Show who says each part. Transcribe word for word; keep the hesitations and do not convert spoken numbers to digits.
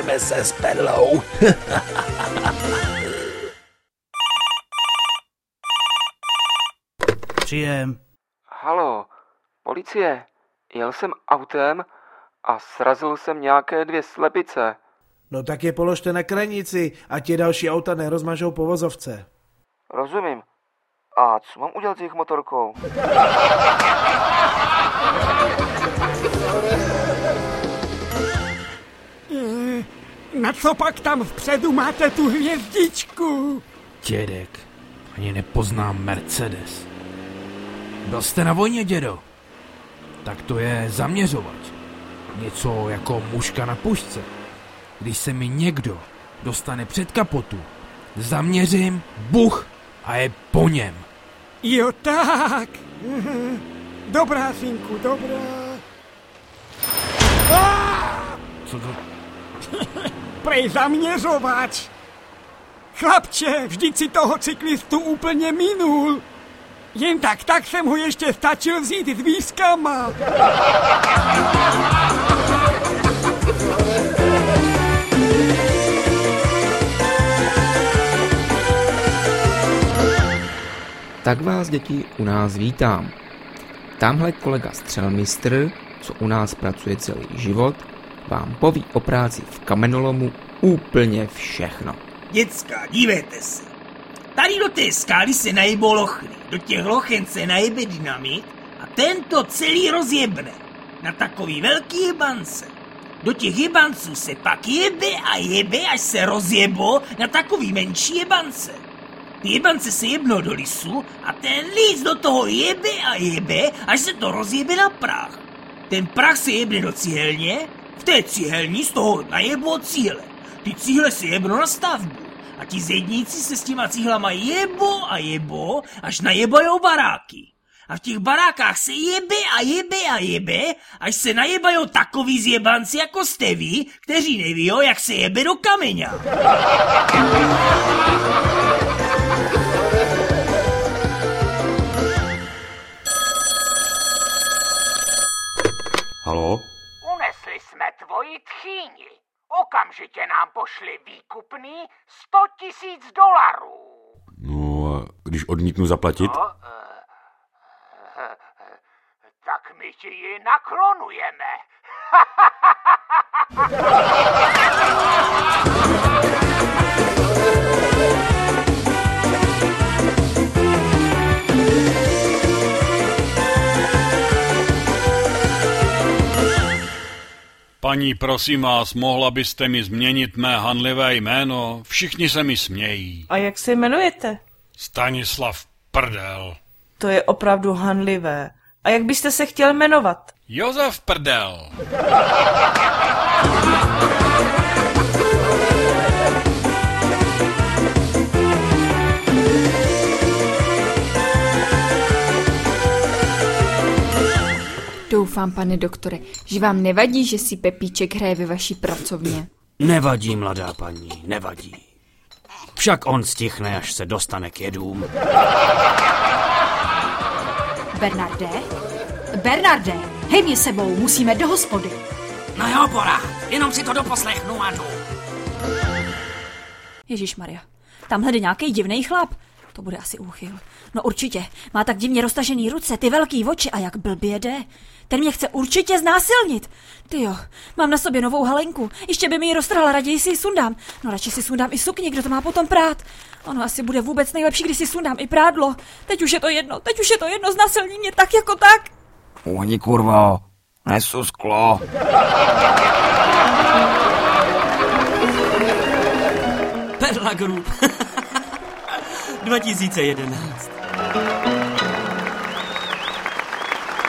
Speaker 1: Pohrajeme se s perlou.
Speaker 2: Příjem.
Speaker 3: Haló, policie, jel jsem autem a srazil jsem nějaké dvě slepice.
Speaker 2: No tak je položte na kranici, ať je další auta nerozmažou po vozovce.
Speaker 3: Rozumím. A co mám udělat s jejich motorkou?
Speaker 4: E, na co pak tam vpředu máte tu hvězdičku?
Speaker 5: Dědek, ani nepoznám Mercedes. Byl jste na vojně, dědo? Tak to je zaměřovač. Něco jako muška na pušce. Když se mi někdo dostane před kapotu, zaměřím, buch a je po něm.
Speaker 4: Jo tak. Dobrá, synku, dobrá.
Speaker 5: Co to?
Speaker 4: Prej zaměřovač. Chlapče, vždyť si toho cyklistu úplně minul. Jen tak, tak jsem ho ještě stačil vzít s výskama.
Speaker 6: Tak vás, děti, u nás vítám. Tamhle kolega střelmistr, co u nás pracuje celý život, vám poví o práci v kamenolomu úplně všechno.
Speaker 7: Děcka, dívejte se. Tady do té skály se najebou lochny, do těch lochen se najebe dynamit a ten to celý rozjebne. Na takový velký jebance. Do těch jebanců se pak jebe a jebe, až se rozjebou na takový menší jebance. Ty jebance se jebnou do lisu a ten lis do toho jebe a jebe, až se to rozjebe na prach. Ten prach se jebne do cihelně, v té cihelní z toho najebou cíhle. Ty cíhle se jebnou na stavbu. A ti zedníci se s těma cíhlama jebo a jebo, až najebajou baráky. A v těch barákách se jebe a jebe a jebe, až se najebajou takový zjebanci jako jste vy, kteří nevíjo, jak se jebe do kameňa.
Speaker 8: Halo?
Speaker 9: Unesli jsme tvoji tchýni. Okamžitě nám pošli výkupný sto tisíc dolarů.
Speaker 8: No a když odmítnu zaplatit?
Speaker 9: No, uh, uh, tak my ti ji naklonujeme.
Speaker 10: Paní, prosím vás, mohla byste mi změnit mé hanlivé jméno? Všichni se mi smějí.
Speaker 11: A jak se jmenujete?
Speaker 10: Stanislav Prdel.
Speaker 11: To je opravdu hanlivé. A jak byste se chtěl jmenovat?
Speaker 10: Josef Prdel.
Speaker 12: Doufám, pane doktore, že vám nevadí, že si Pepíček hraje ve vaší pracovně.
Speaker 2: Nevadí, mladá paní, nevadí. Však on stihne, až se dostane k jedům.
Speaker 13: Bernarde? Bernarde, hej mě sebou, musíme do hospody.
Speaker 7: No jo, Bora, jenom si to doposlechnu a jdu.
Speaker 13: Ježišmarja, tamhle jde nějaký divnej chlap. To bude asi úchyl. No určitě, má tak divně roztažený ruce, ty velký oči a jak blbě jde. Ten mě chce určitě znásilnit. Tyjo, mám na sobě novou halenku, ještě by mi ji roztrhala, raději si ji sundám. No radši si sundám i sukni, kdo to má potom prát. Ono asi bude vůbec nejlepší, když si sundám i prádlo. Teď už je to jedno, teď už je to jedno, znásilní mě tak jako tak.
Speaker 6: Uhni, kurvo, nesu sklo.
Speaker 7: Perla Group. dva tisíce jedenáct